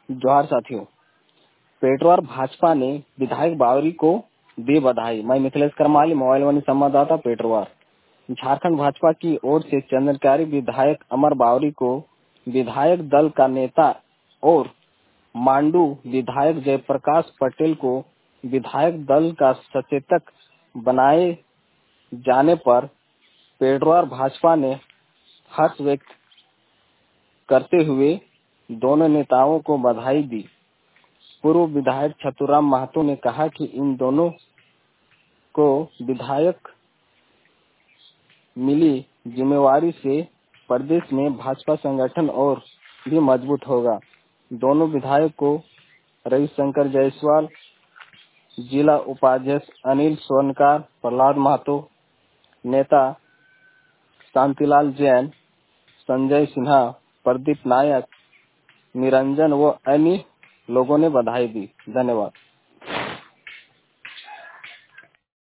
जोहार साथियों। पेटवार भाजपा ने विधायक बावरी को दी बधाई। मैं मिथिलेश करमाली, मोबाइल वाणी संवाददाता, पेटवार। झारखंड भाजपा की ओर से चंद्रकारी विधायक अमर बावरी को विधायक दल का नेता और मांडू विधायक जयप्रकाश पटेल को विधायक दल का सचेतक बनाए जाने पर पेटवार भाजपा ने हर्ष व्यक्त करते हुए दोनों नेताओं को बधाई दी। पूर्व विधायक छतुराम महतो ने कहा कि इन दोनों को विधायक मिली जिम्मेवारी से प्रदेश में भाजपा संगठन और भी मजबूत होगा। दोनों विधायक को रविशंकर जायसवाल, जिला उपाध्यक्ष अनिल स्वर्णकार, प्रहलाद महतो, नेता शांतिलाल जैन, संजय सिन्हा, प्रदीप नायक, निरंजन व अन्य लोगों ने बधाई दी। धन्यवाद।